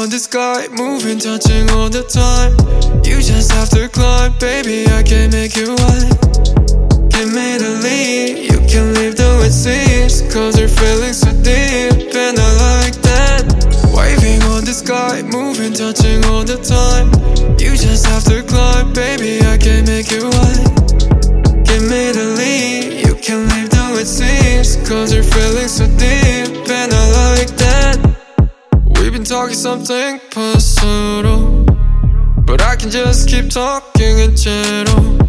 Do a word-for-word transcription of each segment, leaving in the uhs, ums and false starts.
on the sky, moving, touching all the time. You just have to climb, baby, I can make you wine. Give me the lead, you can leave the wet seas, cause your feelings so deep, and I like that. Waving on the sky, moving, touching all the time. You just have to climb, baby, I can make you wine. Give me the lead, you can leave the wet seas, cause your feelings so deep, and I like that. We've been talking something personal, but I can just keep talking in general.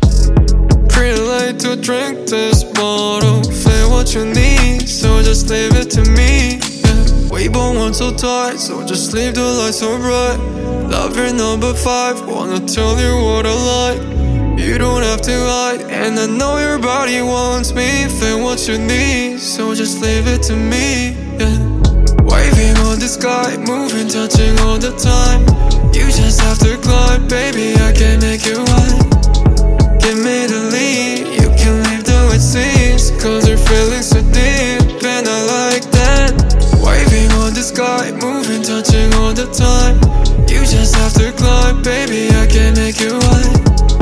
Pretty late to drink this bottle, feel what you need, so just leave it to me, yeah. We both want so tight, so just leave the lights so bright. Love your number five, wanna tell you what I like. You don't have to hide, and I know your body wants me, feel what you need, so just leave it to me, yeah. Waving on the sky, moving, touching all the time. You just have to climb, baby, I can make you wine. Give me the lead, you can leave the wet seas, cause your feelings so deep, and I like that. Waving on the sky, moving, touching all the time. You just have to climb, baby, I can make you wine.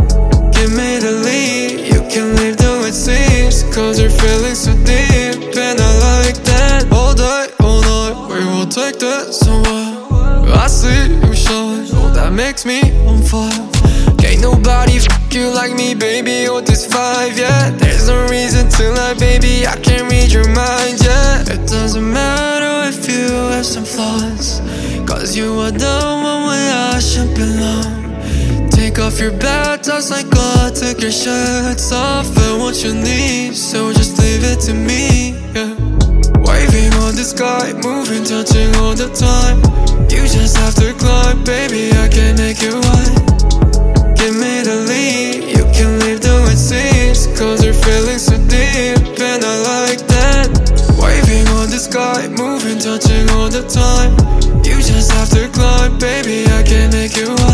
Give me the lead, you can leave the wet seas, cause your feelings so deep, and I like that. All day, all night, we will take that somewhere. I see you shine, oh that makes me on fire. Can't nobody f*** you like me, baby, oh this five, yeah. There's no reason to lie, baby, I can read your mind, yeah. It doesn't matter if you have some flaws, cause you are the one where I should belong. Take off your bad thoughts like God took your shirts off, and what you need, so just leave it to me, yeah. Waving on the sky, moving, touching all the time. You just have to climb, baby, I can make you wine. Give me the lead, you can leave the wet seas, cause your feelings so deep, and I like that. Waving on the sky, moving, touching all the time. You just have to climb, baby, I can make you wine.